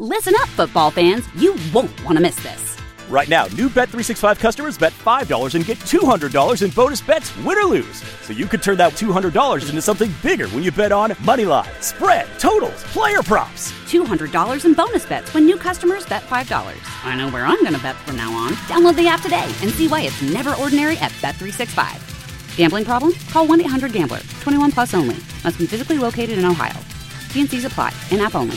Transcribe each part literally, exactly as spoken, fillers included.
Listen up, football fans. You won't want to miss this. Right now, new Bet three sixty-five customers bet five dollars and get two hundred dollars in bonus bets, win or lose. So you could turn that two hundred dollars into something bigger when you bet on money line, spread, totals, player props. two hundred dollars in bonus bets when new customers bet five dollars. I know where I'm going to bet from now on. Download the app today and see why it's never ordinary at Bet three sixty-five. Gambling problem? Call one eight hundred gambler. twenty-one plus only. Must be physically located in Ohio. T and C's apply. In-app only.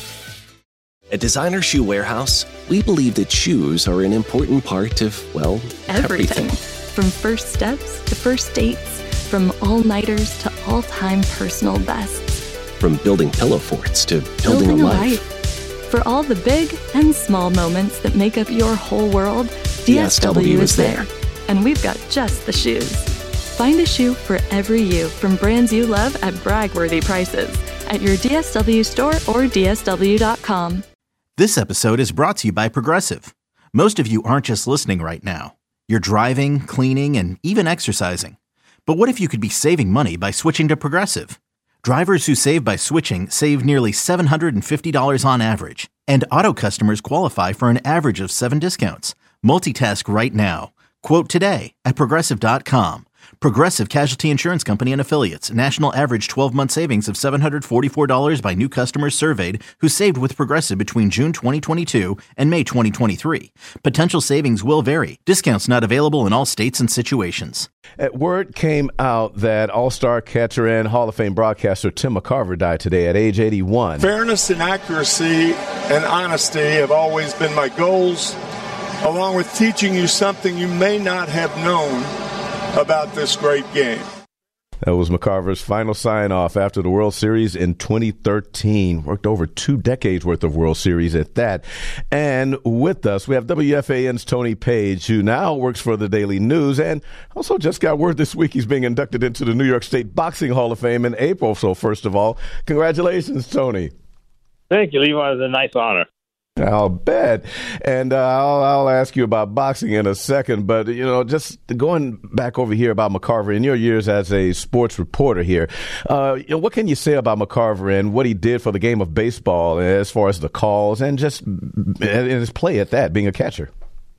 At Designer Shoe Warehouse, we believe that shoes are an important part of, well, everything. everything. From first steps to first dates, from all-nighters to all-time personal bests. From building pillow forts to building, building a, a life. life. For all the big and small moments that make up your whole world, D S W is there. And we've got just the shoes. Find a shoe for every you from brands you love at brag-worthy prices at your D S W store or D S W dot com. This episode is brought to you by Progressive. Most of you aren't just listening right now. You're driving, cleaning, and even exercising. But what if you could be saving money by switching to Progressive? Drivers who save by switching save nearly seven hundred fifty dollars on average. And auto customers qualify for an average of seven discounts. Multitask right now. Quote today at Progressive dot com. Progressive Casualty Insurance Company and Affiliates. National average twelve-month savings of seven hundred forty-four dollars by new customers surveyed who saved with Progressive between June twenty twenty-two and May twenty twenty-three. Potential savings will vary. Discounts not available in all states and situations. Word came out that All-Star catcher and Hall of Fame broadcaster Tim McCarver died today at age eighty-one. Fairness and accuracy and honesty have always been my goals, along with teaching you something you may not have known about this great game. That was McCarver's final sign-off after the World Series in twenty thirteen. Worked over two decades worth of World Series at that. And with us, we have W F A N's Tony Page, who now works for the Daily News and also just got word this week he's being inducted into the New York State Boxing Hall of Fame in April. So first of all, congratulations, Tony. Thank you, Levi. It was a nice honor. I'll bet. And uh, I'll, I'll ask you about boxing in a second. But, you know, just going back over here about McCarver, in your years as a sports reporter here, uh, you know, what can you say about McCarver and what he did for the game of baseball as far as the calls and just and his play at that, being a catcher?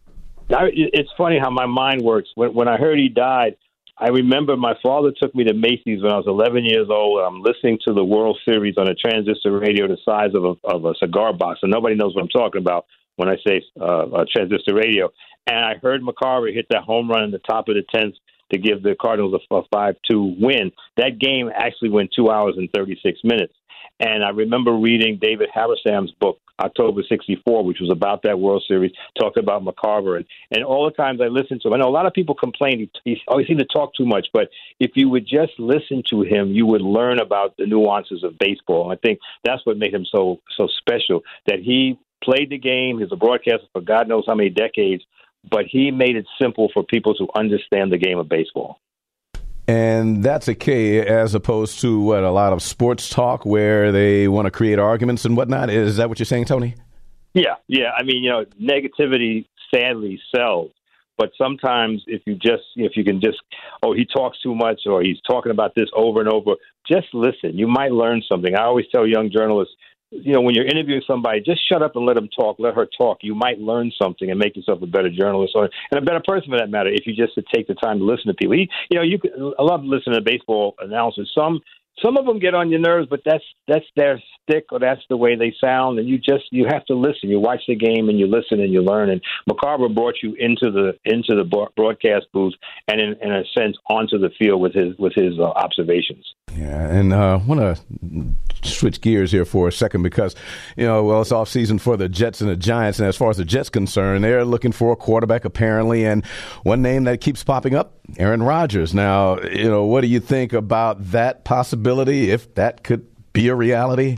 It's funny how my mind works. When, when I heard he died, I remember my father took me to Macy's when I was eleven years old. I'm listening to the World Series on a transistor radio the size of a, of a cigar box, and nobody knows what I'm talking about when I say uh, a transistor radio. And I heard McCarver hit that home run in the top of the tenth to give the Cardinals a five two win. That game actually went two hours and thirty-six minutes. And I remember reading David Habersam's book, October sixty-four, which was about that World Series, talked about McCarver. And, and all the times I listened to him, I know a lot of people complain he, he always seemed to talk too much, but if you would just listen to him, you would learn about the nuances of baseball. And I think that's what made him so so special, that he played the game. He was a broadcaster for God knows how many decades, but he made it simple for people to understand the game of baseball. And that's a key as opposed to what a lot of sports talk where they want to create arguments and whatnot. Is that what you're saying, Tony? Yeah, yeah. I mean, you know, negativity sadly sells. But sometimes if you just, if you can just, oh, he talks too much or he's talking about this over and over, just listen. You might learn something. I always tell young journalists, you know, when you're interviewing somebody, just shut up and let them talk, let her talk. You might learn something and make yourself a better journalist or and a better person for that matter if you just to take the time to listen to people. He, you know, you can, I love listening to baseball announcers. Some some of them get on your nerves, but that's that's their stick or that's the way they sound. And you just you have to listen. You watch the game and you listen and you learn. And McCarver brought you into the into the broadcast booth and in, in a sense onto the field with his with his uh, observations. Yeah, and I uh, want to switch gears here for a second because, you know, well, it's off season for the Jets and the Giants. And as far as the Jets concerned, they're looking for a quarterback apparently. And one name that keeps popping up, Aaron Rodgers. Now, you know, what do you think about that possibility, if that could be a reality?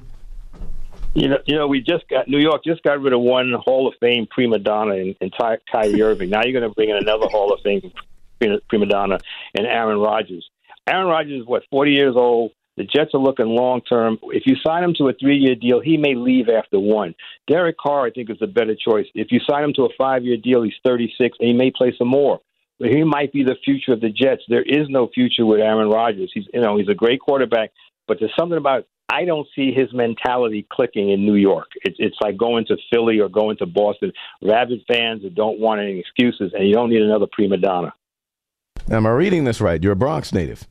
You know, you know, we just got New York just got rid of one Hall of Fame prima donna in, in Ty, Kyrie Irving. Now you're going to bring in another Hall of Fame prima donna in Aaron Rodgers. Aaron Rodgers is, what, forty years old. The Jets are looking long-term. If you sign him to a three-year deal, he may leave after one. Derek Carr, I think, is a better choice. If you sign him to a five-year deal, he's thirty-six, and he may play some more. But he might be the future of the Jets. There is no future with Aaron Rodgers. He's, you know, he's a great quarterback, but there's something about I don't see his mentality clicking in New York. It's it's like going to Philly or going to Boston. Rabid fans that don't want any excuses, and you don't need another prima donna. Now, am I reading this right? You're a Bronx native.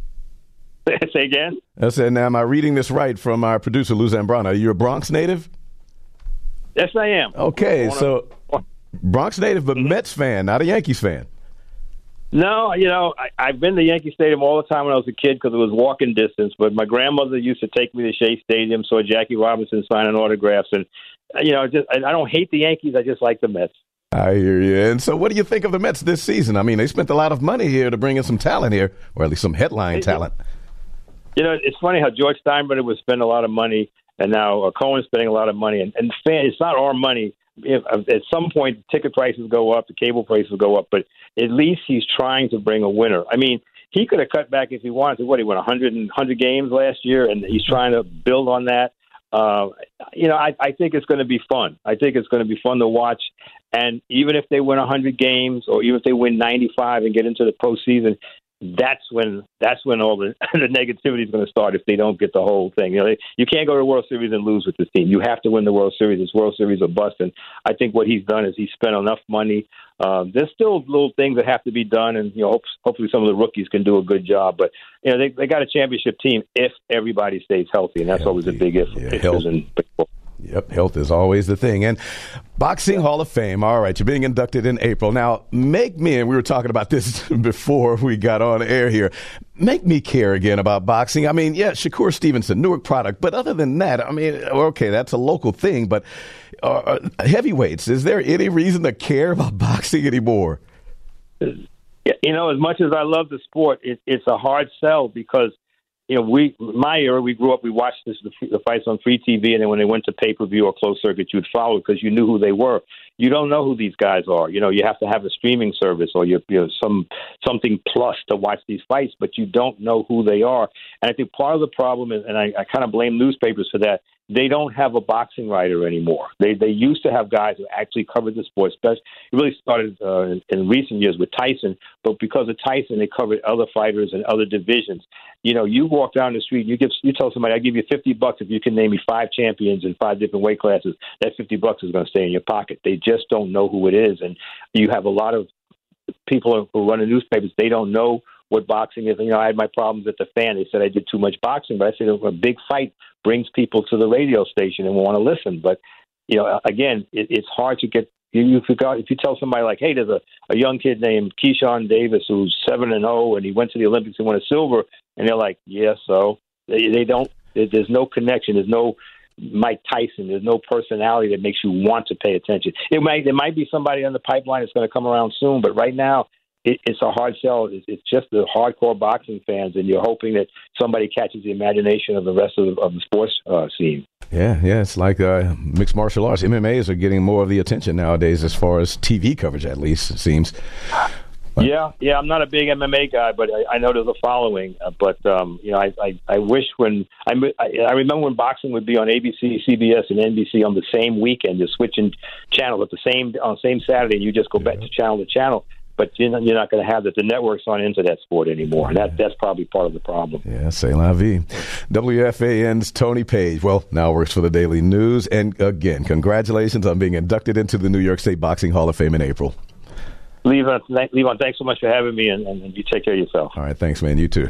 Say again? I said, now, am I reading this right from our producer, Lou Zambrano? Are you a Bronx native? Yes, I am. Okay, so Bronx native, but mm-hmm. Mets fan, not a Yankees fan. No, you know, I, I've been to Yankee Stadium all the time when I was a kid because it was walking distance. But my grandmother used to take me to Shea Stadium, saw Jackie Robinson signing autographs, and you know, just I, I don't hate the Yankees. I just like the Mets. I hear you. And so, what do you think of the Mets this season? I mean, they spent a lot of money here to bring in some talent here, or at least some headline talent. You know, it's funny how George Steinbrenner would spend a lot of money, and now uh, Cohen's spending a lot of money, and, and fan, it's not our money. If, at some point, ticket prices go up, the cable prices go up, but at least he's trying to bring a winner. I mean, he could have cut back if he wanted to. What, he won one hundred, one hundred games last year, and he's trying to build on that. Uh, you know, I, I think it's going to be fun. I think it's going to be fun to watch. And even if they win one hundred games, or even if they win ninety-five and get into the postseason, that's when that's when all the, the negativity is going to start if they don't get the whole thing. You know, they, you can't go to the World Series and lose with this team. You have to win the World Series. This World Series are bust. And I think what he's done is he's spent enough money. Uh, there's still little things that have to be done, and you know, hope, hopefully some of the rookies can do a good job. But you know, they they got a championship team if everybody stays healthy, and that's healthy. Always a big if. Yeah, pitchers and baseball. Yep, health is always the thing. And Boxing Hall of Fame, all right, you're being inducted in April. Now, make me, and we were talking about this before we got on air here, make me care again about boxing. I mean, yeah, Shakur Stevenson, Newark product, but other than that, I mean, okay, that's a local thing, but uh, heavyweights, is there any reason to care about boxing anymore? Yeah, you know, as much as I love the sport, it, it's a hard sell because you know, we my era, we grew up, we watched this, the, the fights on free T V, and then when they went to pay-per-view or closed circuit, you'd follow because you knew who they were. You don't know who these guys are. You know, you have to have a streaming service or you, you know some something plus to watch these fights, but you don't know who they are. And I think part of the problem is, and I, I kind of blame newspapers for that, they don't have a boxing writer anymore. They they used to have guys who actually covered the sport. Especially, it really started uh, in, in recent years with Tyson, but because of Tyson, they covered other fighters and other divisions. You know, you walk down the street, you give you tell somebody, "I give you fifty bucks if you can name me five champions in five different weight classes." That fifty bucks is going to stay in your pocket. They just don't know who it is, and you have a lot of people who run the newspapers. They don't know what boxing is. You know, I had my problems at the Fan. They said I did too much boxing, but I said a big fight brings people to the radio station and want to listen. But you know, again, it, it's hard to get. You forgot if you tell somebody like, "Hey, there's a, a young kid named Keyshawn Davis who's seven and zero, and he went to the Olympics and won a silver," and they're like, "Yeah, so they, they don't. There's no connection. There's no Mike Tyson. There's no personality that makes you want to pay attention. It might there might be somebody on the pipeline that's going to come around soon, but right now it, it's a hard sell. It's, it's just the hardcore boxing fans, and you're hoping that somebody catches the imagination of the rest of the, of the sports uh, scene. Yeah, yeah, it's like uh, mixed martial arts. M M As are getting more of the attention nowadays as far as T V coverage, at least, it seems. But. Yeah, yeah, I'm not a big M M A guy, but I, I know there's a following. Uh, but, um, you know, I, I, I wish when I, I remember when boxing would be on A B C, C B S, and N B C on the same weekend. You're switching channels at the same on the same Saturday, and you just go back to channel to channel. But you're not, you're not going to have that. The networks aren't into that sport anymore. And that, that's probably part of the problem. Yeah, c'est la vie. W F A N's Tony Page, well, now works for the Daily News. And again, congratulations on being inducted into the New York State Boxing Hall of Fame in April. Levon, Levon, thanks so much for having me, and, and you take care of yourself. All right, thanks, man. You too.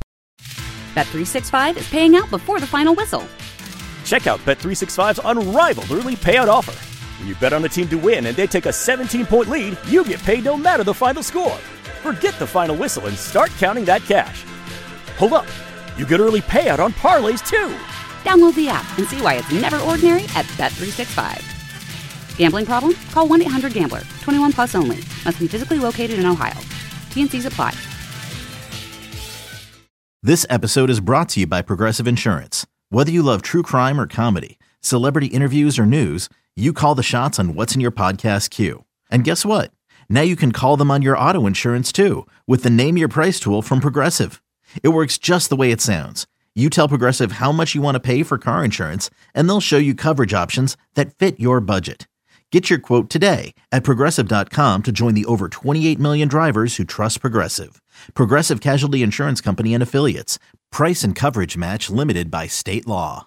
Bet three sixty-five is paying out before the final whistle. Check out Bet three sixty-five's unrivaled early payout offer. When you bet on a team to win and they take a seventeen-point lead, you get paid no matter the final score. Forget the final whistle and start counting that cash. Hold up. You get early payout on parlays, too. Download the app and see why it's never ordinary at Bet three sixty-five. Gambling problem? Call one eight hundred gambler. twenty-one plus only. Must be physically located in Ohio. T N Cs apply. This episode is brought to you by Progressive Insurance. Whether you love true crime or comedy, celebrity interviews or news, you call the shots on what's in your podcast queue. And guess what? Now you can call them on your auto insurance too with the Name Your Price tool from Progressive. It works just the way it sounds. You tell Progressive how much you want to pay for car insurance, and they'll show you coverage options that fit your budget. Get your quote today at Progressive dot com to join the over twenty-eight million drivers who trust Progressive. Progressive Casualty Insurance Company and Affiliates. Price and coverage match limited by state law.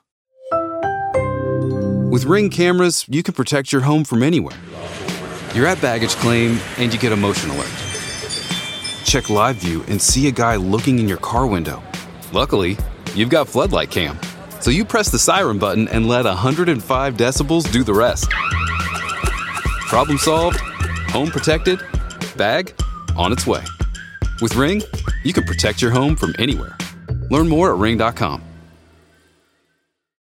With Ring cameras, you can protect your home from anywhere. You're at baggage claim and you get a motion alert. Check live view and see a guy looking in your car window. Luckily, you've got Floodlight Cam. So you press the siren button and let one hundred five decibels do the rest. Problem solved, home protected, bag on its way. With Ring, you can protect your home from anywhere. Learn more at ring dot com.